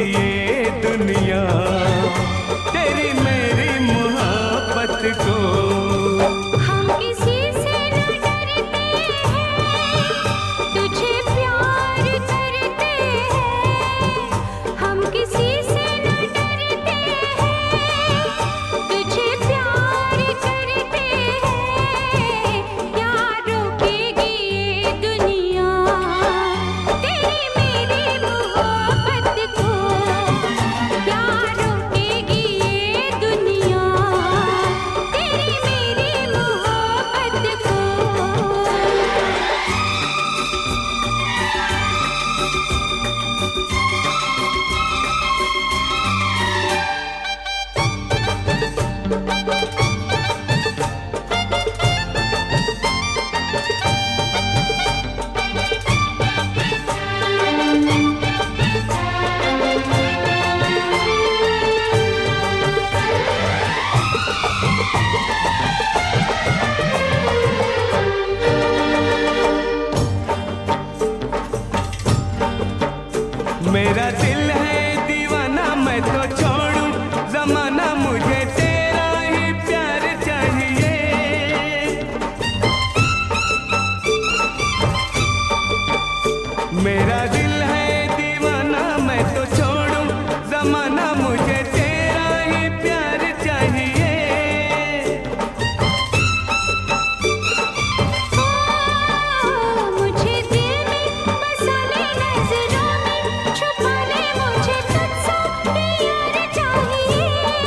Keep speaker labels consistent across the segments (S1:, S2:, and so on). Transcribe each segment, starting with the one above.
S1: ये दुनिया तेरी मेरी मोहब्बत को।
S2: हम किसी से न डरते हैं, तुझे प्यार करते हैं। हम किसी से न डरते हैं, तुझे प्यार करते हैं। क्या रोकेगी ये दुनिया तेरी मेरी मोहब्बत को? क्या रोकेगी ये दुनिया तेरी मेरी मोहब्बत को?
S1: मेरा दिल है दीवाना, मैं तो छोड़ूं जमाना, मुझे तेरा ही प्यार चाहिए। मेरा दिल है दीवाना, मैं तो छोड़ूं जमाना, मुझे तेरा ही प्यार चाहिए।
S2: मुझे दिल में बसा ले, नजरों में छुपा ले, मुझे तुझसे प्यार चाहिए।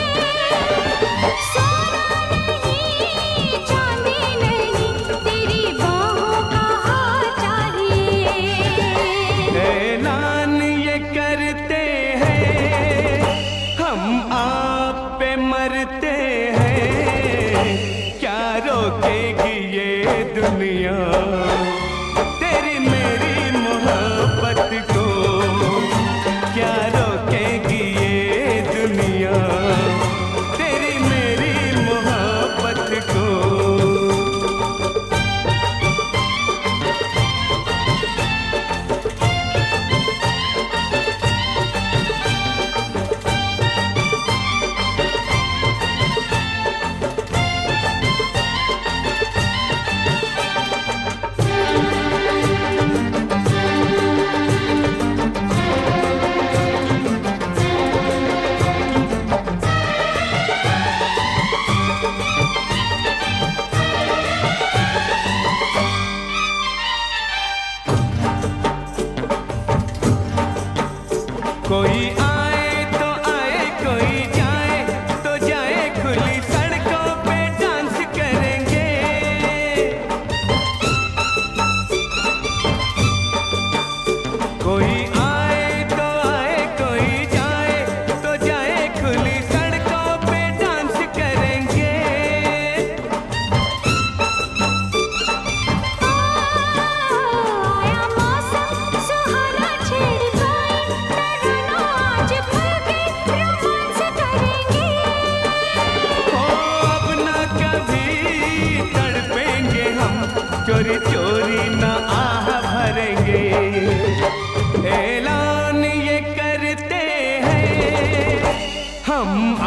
S2: सोना नहीं, चांदी नहीं, तेरी बाहों का हार चाहिए।
S1: ऐलान ये करते हैं हम आप पे मरते हैं, क्या रोकेगी ये दुनिया तेरी मेरी मोहब्बत को? क्या रोकेगी ये दुनिया तेरी मेरी मोहब्बत को? कोई आए तो आए, कोई जाए तो जाए, खुली सड़कों पे डांस करेंगे। कोई आए तो आए, कोई जाए तो जाए, खुली सड़कों पे डांस करेंगे।
S2: आया मौसम सुहाना, छेड़ पाए तराना, आज खुल के रोमांस करेंगे।
S1: ओ अब ना कभी तड़पेंगे हम, चोरी चोरी ना आह भरेंगे। ऐलान ये करते हैं हम